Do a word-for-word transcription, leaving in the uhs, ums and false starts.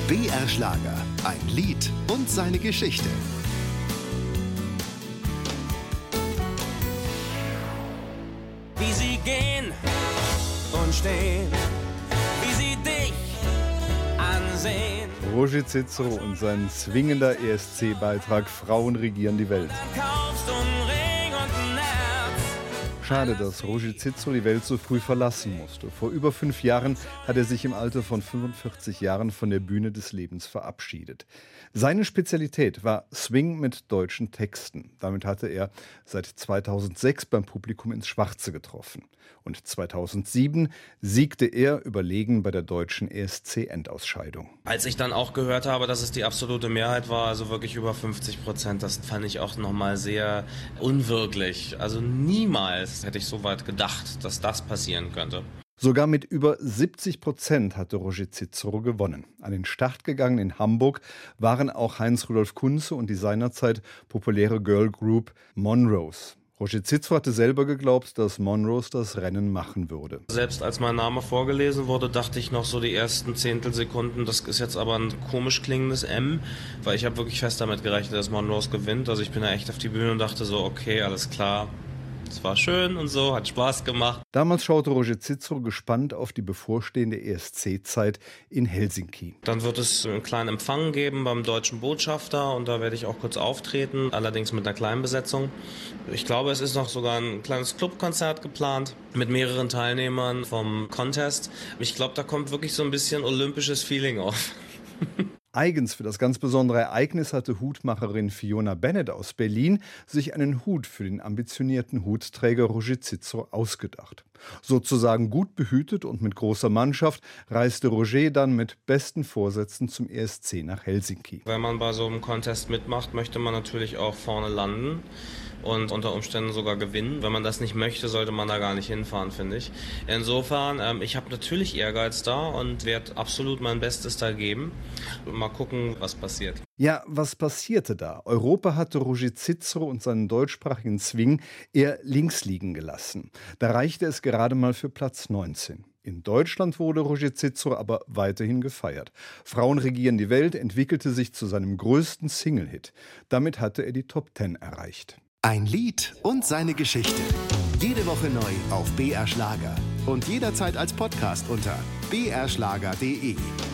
B R Schlager, ein Lied und seine Geschichte. Wie sie gehen und stehen, wie sie dich ansehen. Roger Cicero und sein zwingender E S C-Beitrag Frauen regieren die Welt. Dann kaufst du einen Ring und ein Herz. Schade, dass Roger Cicero die Welt so früh verlassen musste. Vor über fünf Jahren hat er sich im Alter von fünfundvierzig Jahren von der Bühne des Lebens verabschiedet. Seine Spezialität war Swing mit deutschen Texten. Damit hatte er seit zweitausendsechs beim Publikum ins Schwarze getroffen. Und zweitausendsieben siegte er überlegen bei der deutschen E S C-Endausscheidung. Als ich dann auch gehört habe, dass es die absolute Mehrheit war, also wirklich über fünfzig Prozent, das fand ich auch nochmal sehr unwirklich. Also niemals hätte ich so weit gedacht, dass das passieren könnte. Sogar mit über siebzig Prozent hatte Roger Cicero gewonnen. An den Start gegangen in Hamburg waren auch Heinz-Rudolf Kunze und die seinerzeit populäre Girlgroup Monrose. Roger Cicero hatte selber geglaubt, dass Monrose das Rennen machen würde. Selbst als mein Name vorgelesen wurde, dachte ich noch so die ersten Zehntelsekunden, das ist jetzt aber ein komisch klingendes M, weil ich habe wirklich fest damit gerechnet, dass Monrose gewinnt. Also ich bin da echt auf die Bühne und dachte so, okay, alles klar. Es war schön und so, hat Spaß gemacht. Damals schaute Roger Cicero gespannt auf die bevorstehende E S C-Zeit in Helsinki. Dann wird es einen kleinen Empfang geben beim deutschen Botschafter und da werde ich auch kurz auftreten, allerdings mit einer kleinen Besetzung. Ich glaube, es ist noch sogar ein kleines Clubkonzert geplant mit mehreren Teilnehmern vom Contest. Ich glaube, da kommt wirklich so ein bisschen olympisches Feeling auf. Eigens für das ganz besondere Ereignis hatte Hutmacherin Fiona Bennett aus Berlin sich einen Hut für den ambitionierten Hutträger Roger Cicero ausgedacht. Sozusagen gut behütet und mit großer Mannschaft reiste Roger dann mit besten Vorsätzen zum E S C nach Helsinki. Wenn man bei so einem Contest mitmacht, möchte man natürlich auch vorne landen und unter Umständen sogar gewinnen. Wenn man das nicht möchte, sollte man da gar nicht hinfahren, finde ich. Insofern, ähm, ich habe natürlich Ehrgeiz da und werde absolut mein Bestes da geben. Mal gucken, was passiert. Ja, was passierte da? Europa hatte Roger Cicero und seinen deutschsprachigen Swing eher links liegen gelassen. Da reichte es gerade mal für Platz neunzehn. In Deutschland wurde Roger Cicero aber weiterhin gefeiert. Frauen regieren die Welt entwickelte sich zu seinem größten Single-Hit. Damit hatte er die Top zehn erreicht. Ein Lied und seine Geschichte. Jede Woche neu auf B R Schlager und jederzeit als Podcast unter b r schlager punkt d e.